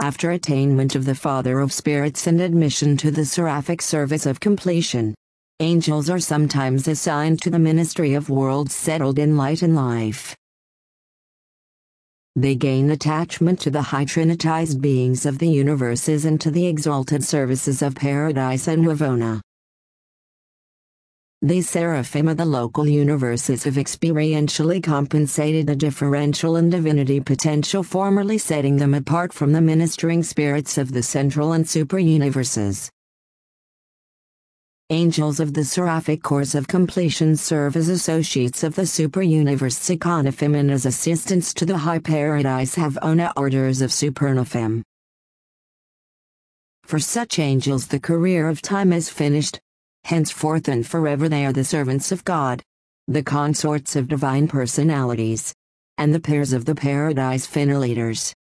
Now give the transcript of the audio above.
after attainment of the Father of Spirits and admission to the seraphic service of completion. Angels are sometimes assigned to the ministry of worlds settled in light and life. They gain attachment to the high trinitized beings of the universes and to the exalted services of paradise and nirvana. These seraphim of the local universes have experientially compensated the differential and divinity potential formerly setting them apart from the ministering spirits of the central and super-universes. Angels of the seraphic course of completion serve as associates of the super-universe Seconophim and as assistants to the high paradise Havona orders of Supernophim. For such angels the career of time is finished. Henceforth and forever they are the servants of God, the consorts of divine personalities, and the pairs of the paradise finalitors.